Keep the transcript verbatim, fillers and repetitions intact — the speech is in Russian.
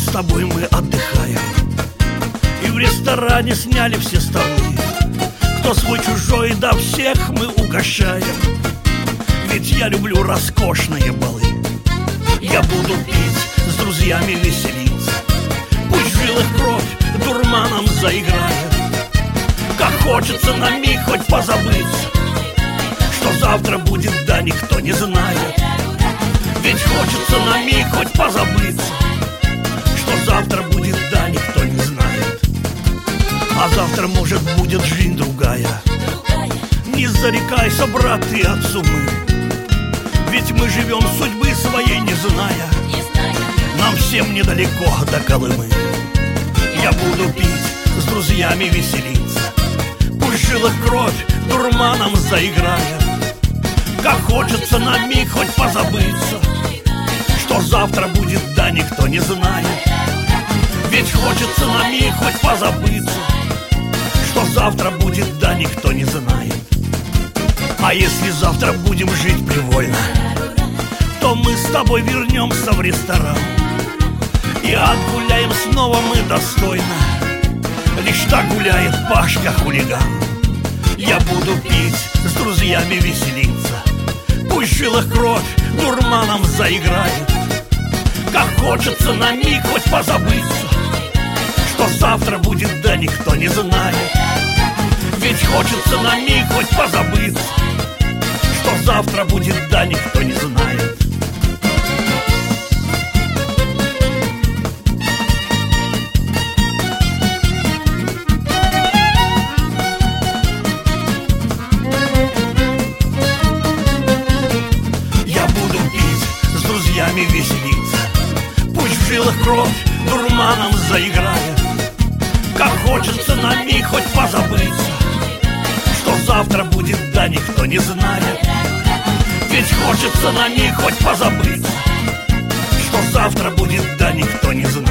с тобой мы отдыхаем, и в ресторане сняли все столы. Кто свой чужой, да всех мы угощаем, ведь я люблю роскошные балы. Я буду пить, с друзьями веселиться, пусть в жилах кровь дурманом заиграет. Как хочется на миг хоть позабыться, что завтра будет, да никто не знает. Ведь хочется на миг хоть позабыться, что завтра будет, да никто не знает. А завтра, может, будет жизнь другая. Не зарекайся, брат, ты от сумы, ведь мы живем судьбы своей не зная. Нам всем недалеко до Колымы. Я буду пить, с друзьями веселиться, пусть в жилах кровь дурманом заиграет. Как хочется на миг хоть позабыться, что завтра будет, да никто не знает. Ведь хочется на миг хоть позабыться, что завтра будет, да никто не знает. А если завтра будем жить привольно, то мы с тобой вернемся в ресторан и отгуляем снова мы достойно. Лишь так гуляет Пашка-хулиган. Я буду пить, с друзьями веселиться, пусть в жилах кровь дурманом заиграет. Как хочется на миг хоть позабыться, что завтра будет, да никто не знает. Ведь хочется на миг хоть позабыться, что завтра будет, да никто не знает. Веселиться, пусть в жилах кровь дурманом заиграет. Как хочется на миг хоть позабыться, что завтра будет, да никто не знает. Ведь хочется на миг хоть позабыться, что завтра будет, да никто не знает.